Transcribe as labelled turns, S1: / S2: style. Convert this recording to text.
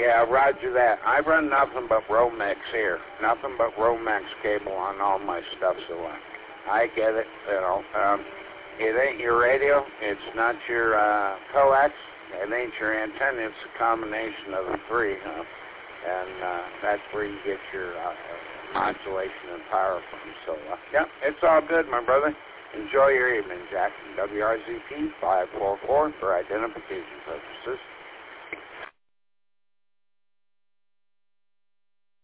S1: Yeah, roger that. I run nothing but Romex here. Nothing but Romex cable on all my stuff, so I get it, you know. It ain't your radio. It's not your coax. It ain't your antenna. It's a combination of the three, and that's where you get your modulation and power from. So, yeah, it's all good, my brother. Enjoy your evening, Jack. WRZP 544 for identification purposes.